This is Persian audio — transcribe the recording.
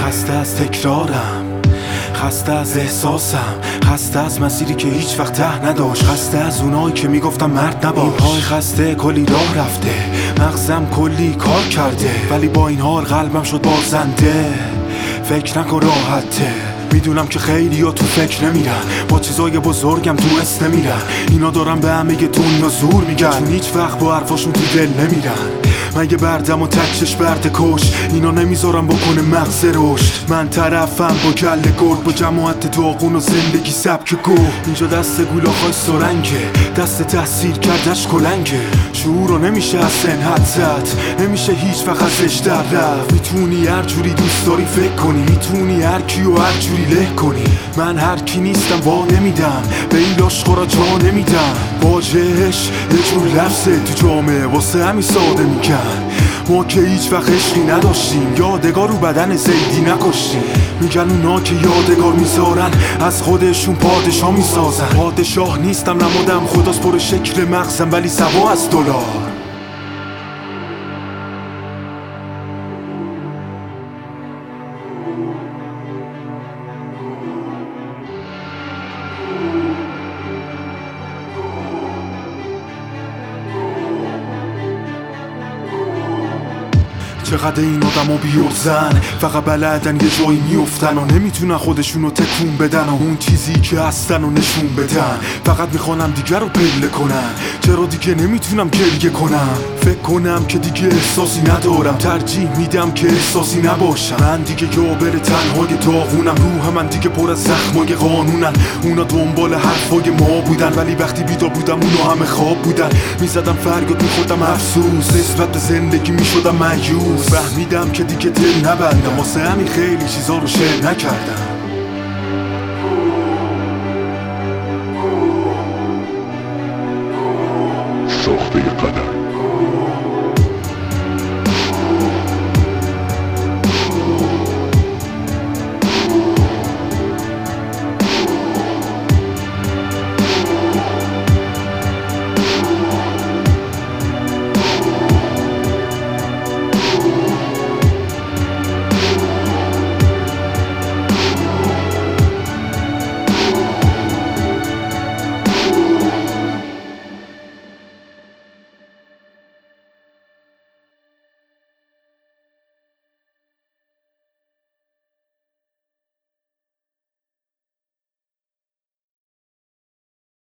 خسته از تکرارم، خسته از احساسم، خسته از مسیری که هیچ وقت ته نداشت، خسته از اونایی که میگفتم مرد نباش. این پای خسته کلی راه رفته، مغزم کلی کار کرده، ولی با این حال قلبم شد بازنده. فکر نکن راحته، میدونم که خیلی ها تو فکر نمیرن، با چیزای بزرگم تو حس نمیرن. اینا دارن به همه دنیا زور میگن، چون هیچ وقت با حرفاشون تو دل نمیرن. مگه بردم و تکشش برد کش، اینا نمیذارم بکنه مغز رشد. من طرفم با کل گرد، با جماعت داغون و زندگی سبک گو. اینجا دست گولاخای سرنگه، دست تحصیل کردش کلنگه. شعور رو نمیشه از سن حد زد، نمیشه هیچ وقت ازش در رفت. میتونی هر جوری دوست داری فکر کنی، میتونی هر کی و هر جوری له کنی. من هر کی نیستم وا نمیدم، به این لاشخورا جا نمیدم. واجهش یه جور لفظه تو جامعه، واسه همین ساده میگن ما که هیچ وقت عشقی نداشتیم، یادگار رو بدن زیدی نکشتیم. میگن اونا که یادگار میذارن از خودشون پادشاه میسازن. پادشاه نیستم نمادم خداست پر شکل مغزم، ولی سوا از دلار. چقدر این آدمو بیرزن، فقط بلدن یه جایی میفتن و نمیتونن خودشونو تکون بدن و اون چیزی که هستن و نشون بدن. فقط میخوانم دیگر رو پله کنن، چرا دیگه نمیتونم گریه کنم؟ فکر کنم که دیگه احساسی ندارم، ترجیح میدم که احساسی نباشم. من دیگه یابر تنهای داغونم، روح من دیگه پر از زخمای قانونن. اونا دنبال حرفای ما بودن، ولی وقتی بیدار بودم اونا همه خواب بودن. میزدم فریاد میخوردم افسوس، نسبت به زندگی میشدم مایوس. فهمیدم که دیگه دل نبندم، واسه همین خیلی چیزا رو شیر نکردم.